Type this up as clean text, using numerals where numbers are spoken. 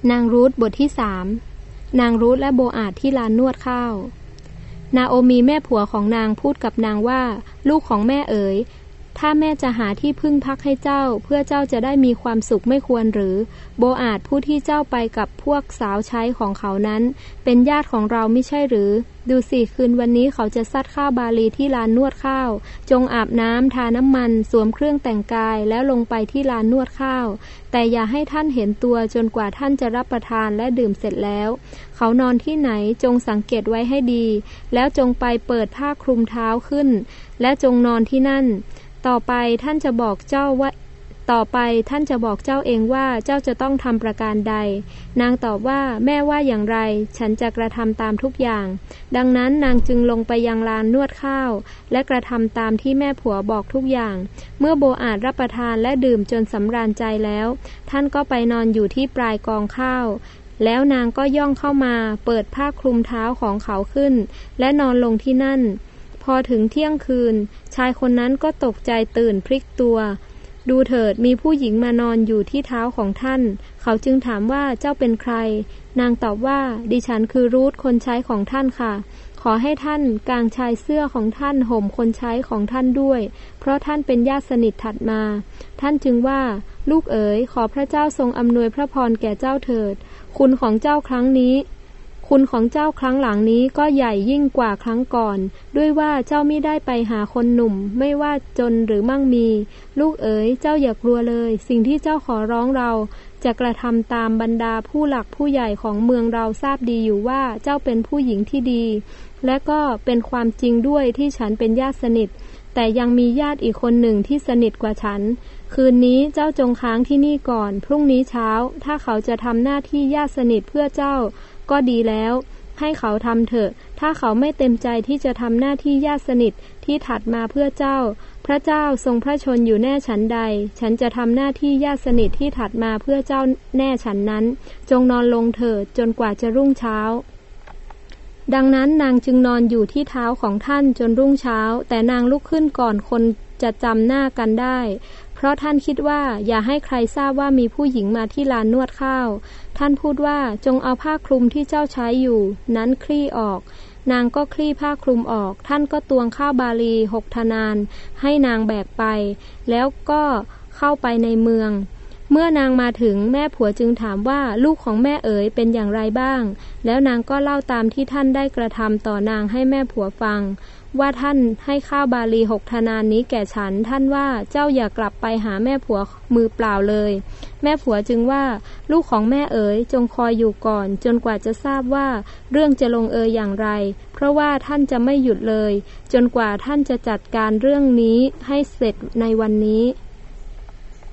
นางรูธบทที่3นางรูธและโบอาซที่ลานนวดข้าวนาโอมีแม่ผัวของนางพูดกับนางว่าลูกของแม่เอ๋ยถ้าแม่จะหาที่พึ่งพักให้เจ้าเพื่อเจ้าจะได้มีความสุขไม่ควรหรือโบอาซผู้ที่เจ้าไปกับพวกสาวใช้ของเขานั้นเป็นญาติของเราไม่ใช่หรือดูสิคืนวันนี้เขาจะซัดข้าวบาลีที่ลานนวดข้าวจงอาบน้ำทาน้ำมันสวมเครื่องแต่งกายแล้วลงไปที่ลานนวดข้าวแต่อย่าให้ท่านเห็นตัวจนกว่าท่านจะรับประทานและดื่มเสร็จแล้วเขานอนที่ไหนจงสังเกตไว้ให้ดีแล้วจงไปเปิดผ้าคลุมเท้าขึ้นและจงนอนที่นั่นต่อไปท่านจะบอกเจ้าเองว่าเจ้าจะต้องทำประการใดนางตอบว่าแม่ว่าอย่างไรฉันจะกระทำตามทุกอย่างดังนั้นนางจึงลงไปยังลานนวดข้าวและกระทำตามที่แม่ผัวบอกทุกอย่างเมื่อโบอาซรับประทานและดื่มจนสำราญใจแล้วท่านก็ไปนอนอยู่ที่ปลายกองข้าวแล้วนางก็ย่องเข้ามาเปิดผ้าคลุมเท้าของเขาขึ้นและนอนลงที่นั่นพอถึงเที่ยงคืนชายคนนั้นก็ตกใจตื่นพลิกตัวดูเถิดมีผู้หญิงมานอนอยู่ที่เท้าของท่านเขาจึงถามว่าเจ้าเป็นใครนางตอบว่าดิฉันคือรูธคนใช้ของท่านค่ะขอให้ท่านกางชายเสื้อของท่านห่มคนใช้ของท่านด้วยเพราะท่านเป็นญาติสนิทถัดมาท่านจึงว่าลูกเอ๋ยขอพระเจ้าทรงอำนวยพระพรแก่เจ้าเถิดคุณของเจ้าครั้งหลังนี้ก็ใหญ่ยิ่งกว่าครั้งก่อนด้วยว่าเจ้าไม่ได้ไปหาคนหนุ่มไม่ว่าจนหรือมั่งมีลูกเอ๋ยเจ้าอย่ากลัวเลยสิ่งที่เจ้าขอร้องเราจะกระทำตามบรรดาผู้หลักผู้ใหญ่ของเมืองเราทราบดีอยู่ว่าเจ้าเป็นผู้หญิงที่ดีและก็เป็นความจริงด้วยที่ฉันเป็นญาติสนิทแต่ยังมีญาติอีกคนหนึ่งที่สนิทกว่าฉันคืนนี้เจ้าจงค้างที่นี่ก่อนพรุ่งนี้เช้าถ้าเขาจะทำหน้าที่ญาติสนิทเพื่อเจ้าก็ดีแล้วให้เขาทำเถอะถ้าเขาไม่เต็มใจที่จะทำหน้าที่ญาติสนิทที่ถัดมาเพื่อเจ้าพระเจ้าทรงพระชนอยู่แน่ฉันใดฉันจะทำหน้าที่ญาติสนิทที่ถัดมาเพื่อเจ้าแน่ฉันนั้นจงนอนลงเถิดจนกว่าจะรุ่งเช้าดังนั้นนางจึงนอนอยู่ที่เท้าของท่านจนรุ่งเช้าแต่นางลุกขึ้นก่อนคนจะจำหน้ากันได้เพราะท่านคิดว่าอย่าให้ใครทราบว่ามีผู้หญิงมาที่ลานนวดข้าวท่านพูดว่าจงเอาผ้าคลุมที่เจ้าใช้อยู่นั้นคลี่ออกนางก็คลี่ผ้าคลุมออกท่านก็ตวงข้าวบาลี6 ธนานให้นางแบกไปแล้วก็เข้าไปในเมืองเมื่อนางมาถึงแม่ผัวจึงถามว่าลูกของแม่เอ๋ยเป็นอย่างไรบ้างแล้วนางก็เล่าตามที่ท่านได้กระทำต่อนางให้แม่ผัวฟังว่าท่านให้ข้าวบาลี6 ธนานนี้แก่ฉันท่านว่าเจ้าอย่ากลับไปหาแม่ผัวมือเปล่าเลยแม่ผัวจึงว่าลูกของแม่เอ๋ยจงคอยอยู่ก่อนจนกว่าจะทราบว่าเรื่องจะลงเอยอย่างไรเพราะว่าท่านจะไม่หยุดเลยจนกว่าท่านจะจัดการเรื่องนี้ให้เสร็จในวันนี้